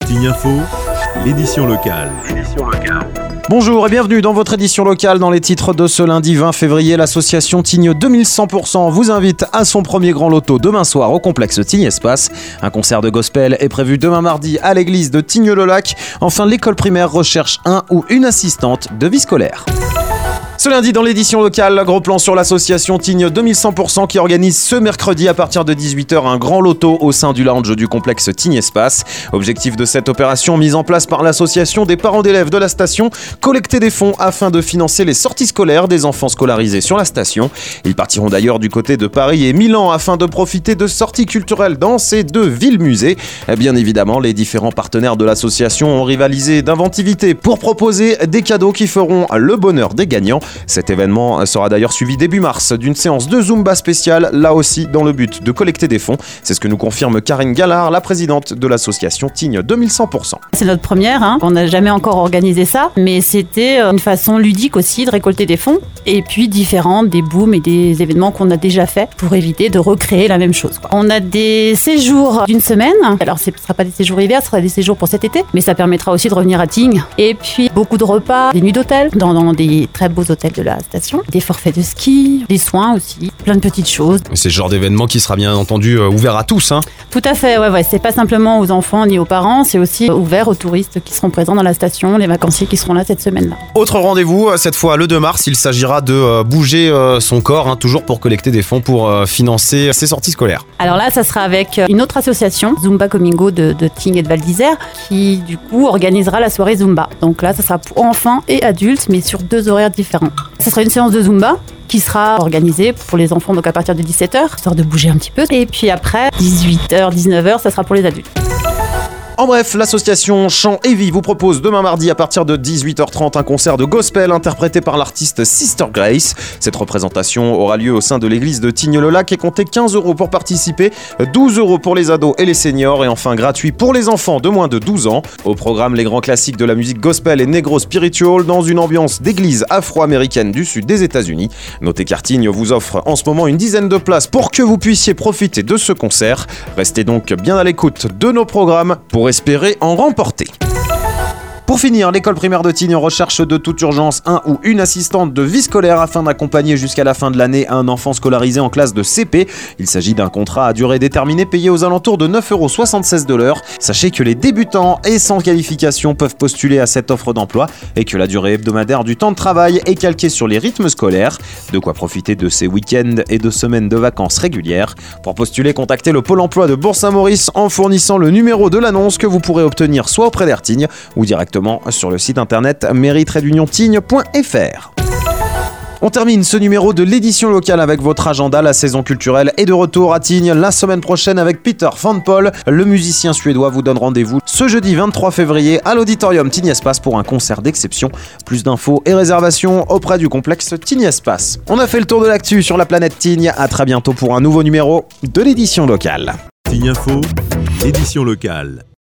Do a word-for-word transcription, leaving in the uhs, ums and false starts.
Tignes Info, l'édition locale. L'édition locale. Bonjour et bienvenue dans votre édition locale. Dans les titres de ce lundi vingt février, l'association Tignes deux mille cent pour cent vous invite à son premier grand loto demain soir au complexe Tignes Espace. Un concert de gospel est prévu demain mardi à l'église de Tignes-le-Lac. Enfin, l'école primaire recherche un ou une assistante de vie scolaire. Ce lundi, dans l'édition locale, gros plan sur l'association Tignes deux mille cent pour cent qui organise ce mercredi à partir de dix-huit heures un grand loto au sein du lounge du complexe Tignes Espace. Objectif de cette opération mise en place par l'association des parents d'élèves de la station, collecter des fonds afin de financer les sorties scolaires des enfants scolarisés sur la station. Ils partiront d'ailleurs du côté de Paris et Milan afin de profiter de sorties culturelles dans ces deux villes-musées. Bien évidemment, les différents partenaires de l'association ont rivalisé d'inventivité pour proposer des cadeaux qui feront le bonheur des gagnants. Cet événement sera d'ailleurs suivi début mars d'une séance de Zumba spéciale, là aussi dans le but de collecter des fonds. C'est ce que nous confirme Karine Gallard, la présidente de l'association Tignes deux mille cent pour cent. C'est notre première, hein. On n'a jamais encore organisé ça, mais c'était une façon ludique aussi de récolter des fonds, et puis différente des booms et des événements qu'on a déjà fait pour éviter de recréer la même chose, quoi. On a des séjours d'une semaine, alors ce ne sera pas des séjours hiver, ce sera des séjours pour cet été, mais ça permettra aussi de revenir à Tignes. Et puis beaucoup de repas, des nuits d'hôtel dans, dans des très beaux hôtels de la station, des forfaits de ski, des soins aussi, plein de petites choses. C'est le genre d'événement qui sera bien entendu euh, ouvert à tous, hein. Tout à fait, ouais, ouais. C'est pas simplement aux enfants ni aux parents, c'est aussi ouvert aux touristes qui seront présents dans la station, les vacanciers qui seront là cette semaine-là. Autre rendez-vous, cette fois le deux mars, il s'agira de euh, bouger euh, son corps, hein, toujours pour collecter des fonds pour euh, financer ses sorties scolaires. Alors là, ça sera avec une autre association, Zumba Comingo de, de Tignes et de Val d'Isère, qui du coup organisera la soirée Zumba. Donc là, ça sera pour enfants et adultes, mais sur deux horaires différents. Ça sera une séance de Zumba qui sera organisée pour les enfants donc à partir de dix-sept heures, histoire de bouger un petit peu. Et puis après, dix-huit heures, dix-neuf heures, ça sera pour les adultes. En bref, l'association Chant et Vie vous propose demain mardi à partir de dix-huit heures trente un concert de gospel interprété par l'artiste Sister Grace. Cette représentation aura lieu au sein de l'église de Tignes-le-Lac et comptez quinze euros pour participer, douze euros pour les ados et les seniors et enfin gratuit pour les enfants de moins de douze ans. Au programme, les grands classiques de la musique gospel et negro spiritual dans une ambiance d'église afro-américaine du sud des États-Unis. Notez qu'Art Tignes vous offre en ce moment une dizaine de places pour que vous puissiez profiter de ce concert. Restez donc bien à l'écoute de nos programmes pour espérer en remporter. Pour finir, l'école primaire de Tignes recherche de toute urgence un ou une assistante de vie scolaire afin d'accompagner jusqu'à la fin de l'année un enfant scolarisé en classe de C P. Il s'agit d'un contrat à durée déterminée payé aux alentours de neuf euros soixante-seize de l'heure. Sachez que les débutants et sans qualification peuvent postuler à cette offre d'emploi et que la durée hebdomadaire du temps de travail est calquée sur les rythmes scolaires. De quoi profiter de ces week-ends et de semaines de vacances régulières. Pour postuler, contactez le Pôle emploi de Bourg-Saint-Maurice en fournissant le numéro de l'annonce que vous pourrez obtenir soit auprès d'Art Tignes ou directement sur le site internet mairie tiret d'union tignes point f r. On termine ce numéro de l'édition locale avec votre agenda. La saison culturelle est de retour à Tignes la semaine prochaine avec Peter Van Paul. Le musicien suédois vous donne rendez-vous ce jeudi vingt-trois février à l'auditorium Tignes Espace pour un concert d'exception. Plus d'infos et réservations auprès du complexe Tignes Espace. On a fait le tour de l'actu sur la planète Tignes. À très bientôt pour un nouveau numéro de l'édition locale. Tignes Info, l'édition locale.